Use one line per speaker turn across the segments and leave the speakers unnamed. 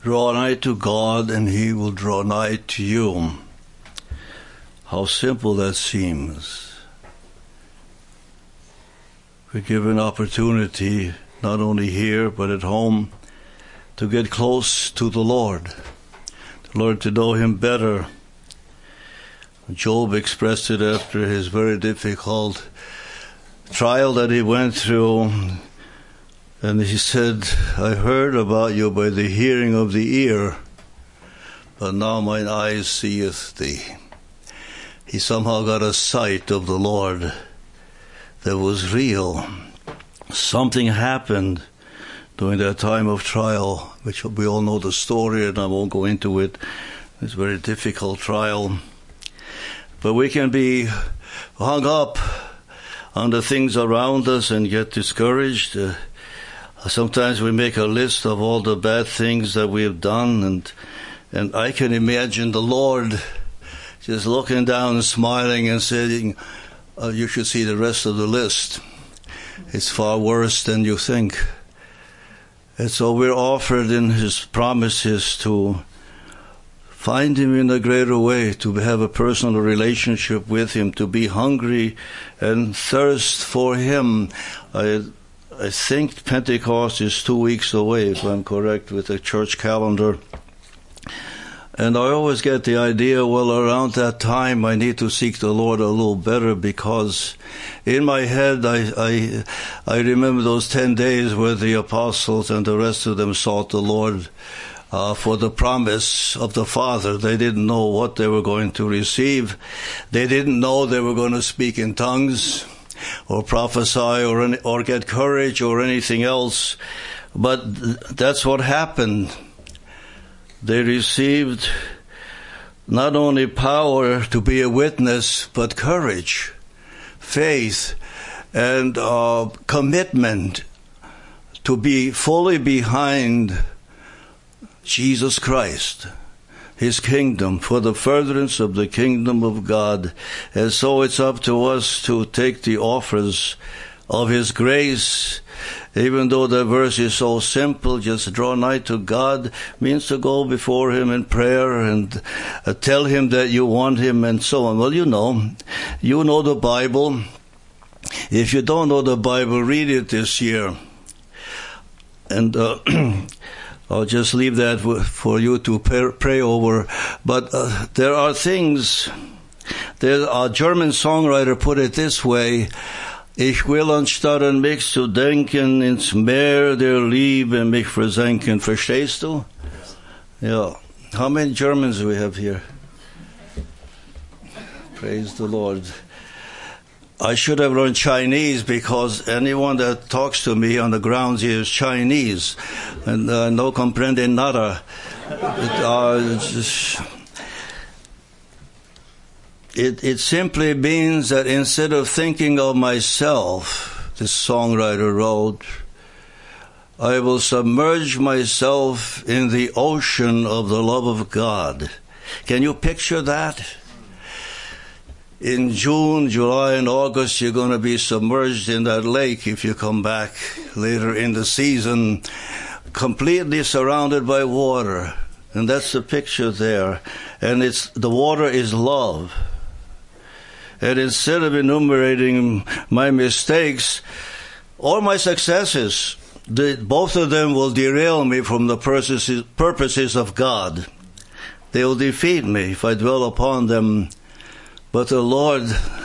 Draw nigh to God, and He will draw nigh to you. How simple that seems. We're given opportunity, not only here, but at home, to get close to the Lord to know Him better. Job expressed it after his very difficult trial that he went through. And he said, I heard about you by the hearing of the ear, but now mine eyes seeth thee. He somehow got a sight of the Lord that was real. Something happened during that time of trial, which we all know the story, and I won't go into it. It's a very difficult trial. But we can be hung up on the things around us and get discouraged. Sometimes we make a list of all the bad things that we have done, and I can imagine the Lord just looking down and smiling and saying, you should see the rest of the list. It's far worse than you think. And so we're offered in His promises to find Him in a greater way, to have a personal relationship with Him, to be hungry and thirst for Him. I think Pentecost is 2 weeks away, if I'm correct, with the church calendar. And I always get the idea, well, around that time I need to seek the Lord a little better, because in my head I remember those 10 days where the apostles and the rest of them sought the Lord for the promise of the Father. They didn't know what they were going to receive. They didn't know they were going to speak in tongues or prophesy or get courage or anything else. But that's what happened. They received not only power to be a witness, but courage, faith, and commitment to be fully behind Jesus Christ, His kingdom, for the furtherance of the kingdom of God. And so it's up to us to take the offers of His grace. Even though the verse is so simple, just draw nigh to God, means to go before Him in prayer and tell Him that you want Him and so on. Well, you know the Bible. If you don't know the Bible, read it this year. And I'll just leave that for you to pray over. But there are things, a German songwriter put it this way: Ich will anstatt mich zu denken ins Meer der Liebe mich versenken. Verstehst du? Yeah. How many Germans do we have here? Praise the Lord. I should have learned Chinese, because anyone that talks to me on the grounds here is Chinese, and no comprende nada. It simply means that instead of thinking of myself, this songwriter wrote, I will submerge myself in the ocean of the love of God. Can you picture that? In June, July, and August, you're going to be submerged in that lake if you come back later in the season, completely surrounded by water. And that's the picture there. And the water is love. And instead of enumerating my mistakes or my successes, both of them will derail me from the purposes of God. They will defeat me if I dwell upon them. But the Lord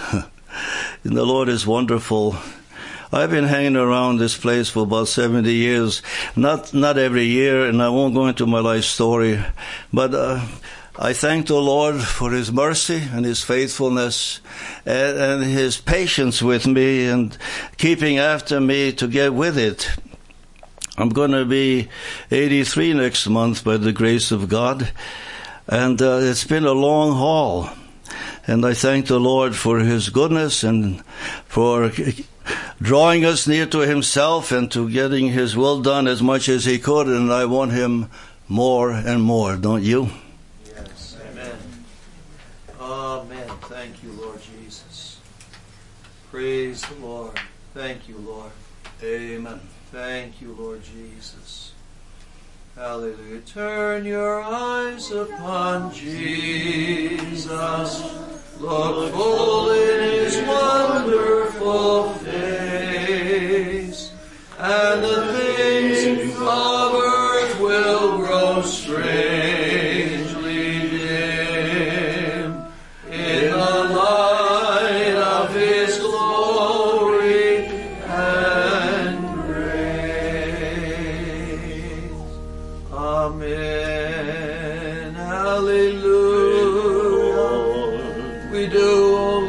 is wonderful. I've been hanging around this place for about 70 years. Not every year, and I won't go into my life story. But I thank the Lord for His mercy and His faithfulness and His patience with me and keeping after me to get with it. I'm going to be 83 next month by the grace of God. And it's been a long haul. And I thank the Lord for His goodness and for drawing us near to Himself and to getting His will done as much as He could. And I want Him more and more, don't you?
Yes. Amen. Amen. Thank you, Lord Jesus. Praise the Lord. Thank you, Lord.
Amen.
Thank you, Lord Jesus. Hallelujah. Turn your eyes upon Jesus. Look full in His wonderful face, and the things of earth will grow strangely dim in the light of His glory and grace. Amen. Hallelujah. We do, O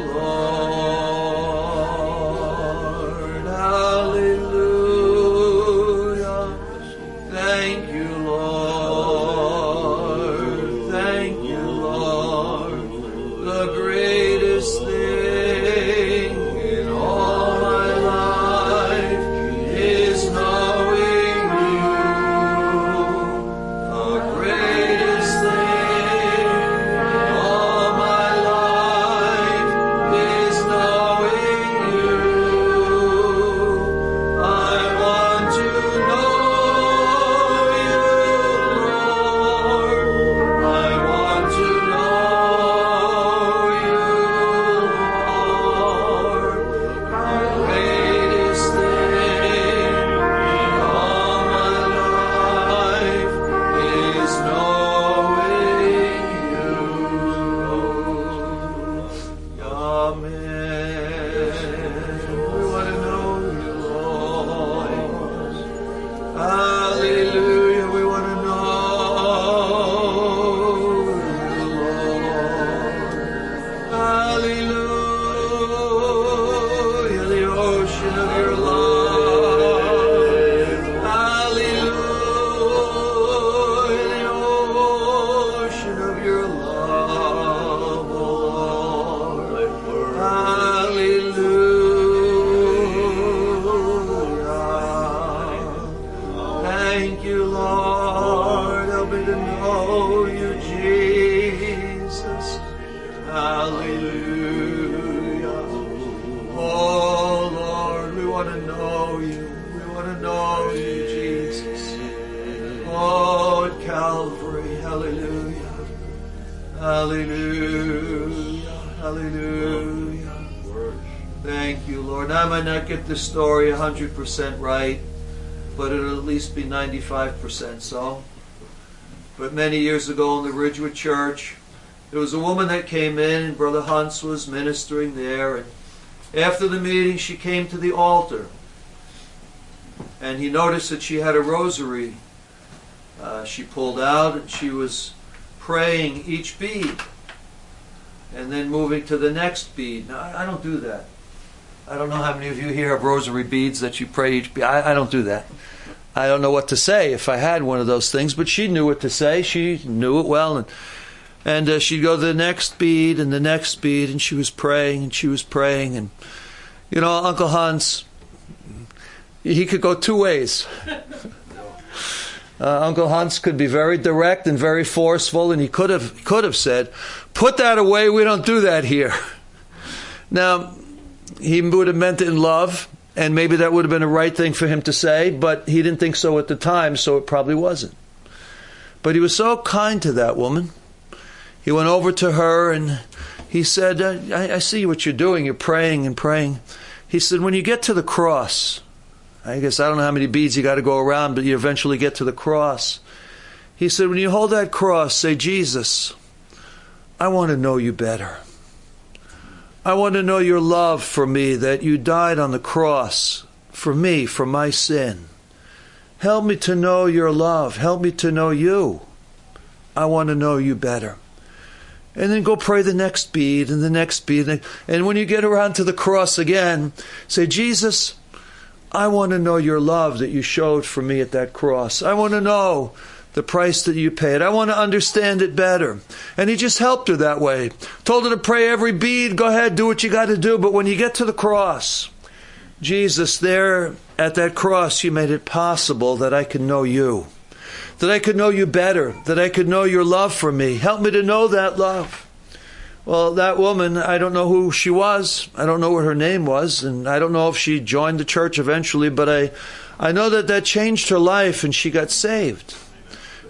Lord. Hallelujah. Thank you, Lord. Thank you, Lord. The greatest thing in all my life is knowing you. The greatest thing in all my life is knowing you. I want to know you, Lord. I want to know you, Lord. The greatest thing in all my life is knowing you. Amen. We want to know you, Lord. Hallelujah. We want to know you, Lord. Hallelujah. The ocean of your love. Hallelujah. The ocean of your love, O Lord. Hallelujah. Thank you, Lord. Help me to know you, Jesus. Hallelujah. Oh, Lord, we want to know you. We want to know you, Jesus. Oh, at Calvary. Hallelujah. Hallelujah. Hallelujah. Thank you, Lord. Now, I might not get this story 100% right, but it'll at least be 95% so. But many years ago in the Ridgewood Church, there was a woman that came in, and Brother Hunts was ministering there. And after the meeting, she came to the altar, and he noticed that she had a rosary. She pulled out, and she was praying each bead, and then moving to the next bead. Now, I don't do that. I don't know how many of you here have rosary beads that you pray each bead. I don't do that. I don't know what to say if I had one of those things, but she knew what to say. She knew it well, and she'd go to the next bead and the next bead, and she was praying, and she was praying. And, you know, Uncle Hans, he could go two ways. Uncle Hans could be very direct and very forceful, and he could have said, "Put that away, we don't do that here." Now, he would have meant it in love, and maybe that would have been a right thing for him to say, but he didn't think so at the time, so it probably wasn't. But he was so kind to that woman. He went over to her and he said, I see what you're doing. You're praying and praying. He said, when you get to the cross, I guess I don't know how many beads you got to go around, but you eventually get to the cross. He said, when you hold that cross, say, Jesus, I want to know you better. I want to know your love for me, that you died on the cross for me, for my sin. Help me to know your love. Help me to know you. I want to know you better. And then go pray the next bead and the next bead. And when you get around to the cross again, say, Jesus, I want to know your love that you showed for me at that cross. I want to know the price that you paid. I want to understand it better. And he just helped her that way. Told her to pray every bead. Go ahead, do what you got to do. But when you get to the cross, Jesus, there at that cross, you made it possible that I can know you. That I could know you better. That I could know your love for me. Help me to know that love. Well, that woman, I don't know who she was. I don't know what her name was. And I don't know if she joined the church eventually. But I know that changed her life and she got saved.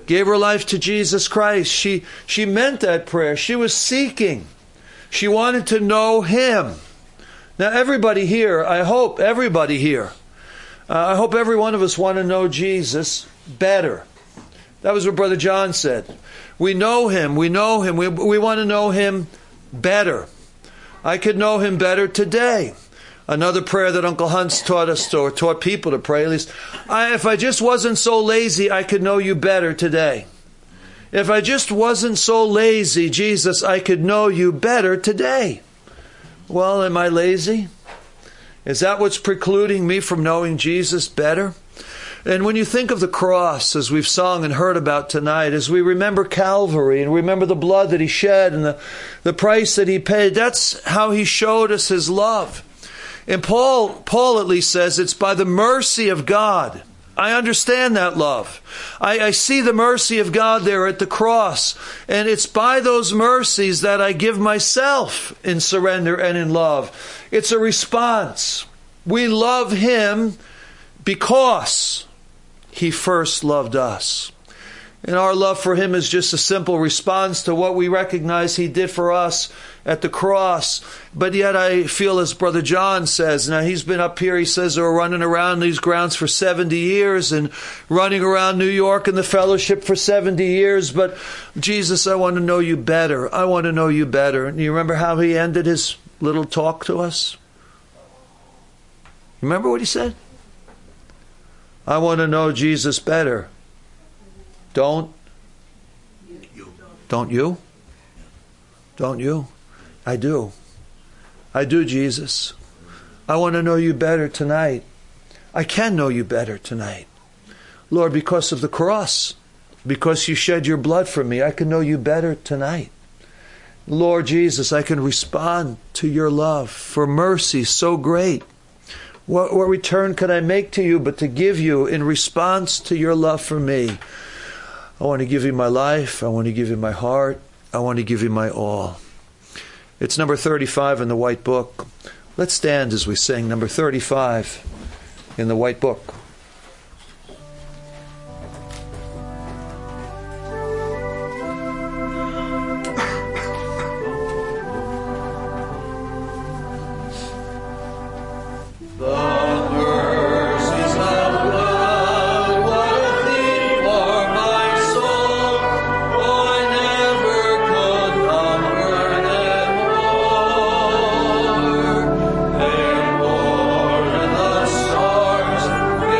gave her life to Jesus Christ. She meant that prayer. She was seeking. She wanted to know Him. Now everybody here, I hope everybody here, I hope every one of us want to know Jesus better. That was what Brother John said. We know Him. We know Him. We want to know Him better. I could know Him better today. Another prayer that Uncle Hans taught us, or taught people to pray at least. If I just wasn't so lazy, I could know you better today. If I just wasn't so lazy, Jesus, I could know you better today. Well, am I lazy? Is that what's precluding me from knowing Jesus better? And when you think of the cross, as we've sung and heard about tonight, as we remember Calvary and remember the blood that He shed and the price that He paid, that's how He showed us His love. And Paul at least says it's by the mercy of God. I understand that love. I see the mercy of God there at the cross. And it's by those mercies that I give myself in surrender and in love. It's a response. We love Him because He first loved us. And our love for Him is just a simple response to what we recognize He did for us at the cross. But yet I feel, as Brother John says, now he's been up here, he says they were running around these grounds for 70 years and running around New York in the fellowship for 70 years. But Jesus, I want to know you better. I want to know you better. And you remember how he ended his little talk to us? Remember what he said? I want to know Jesus better. Don't you? Don't you? I do. I do, Jesus. I want to know you better tonight. I can know you better tonight. Lord, because of the cross, because you shed your blood for me, I can know you better tonight. Lord Jesus, I can respond to your love for mercy so great. What return can I make to you but to give you in response to your love for me? I want to give you my life. I want to give you my heart. I want to give you my all. It's number 35 in the White Book. Let's stand as we sing number 35 in the White Book.
More than the stars.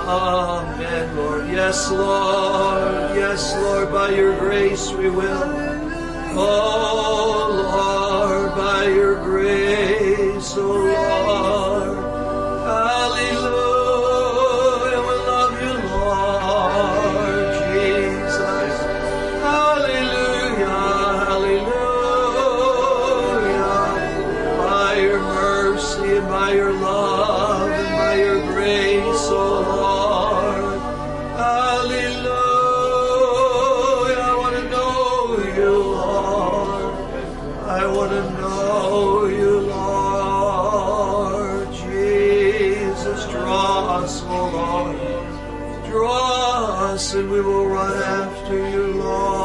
Amen, Lord. Yes, Lord. Yes, Lord. By your grace we will. Oh, Lord, by your grace, oh, Lord. Hallelujah. We love you, Lord Jesus. Hallelujah. Hallelujah. By your mercy and by your love and by your grace, oh, Lord. Hallelujah. I want to know you, Lord. I want to know you, Lord. Jesus, draw us, oh Lord. Draw us and we will run after you, Lord.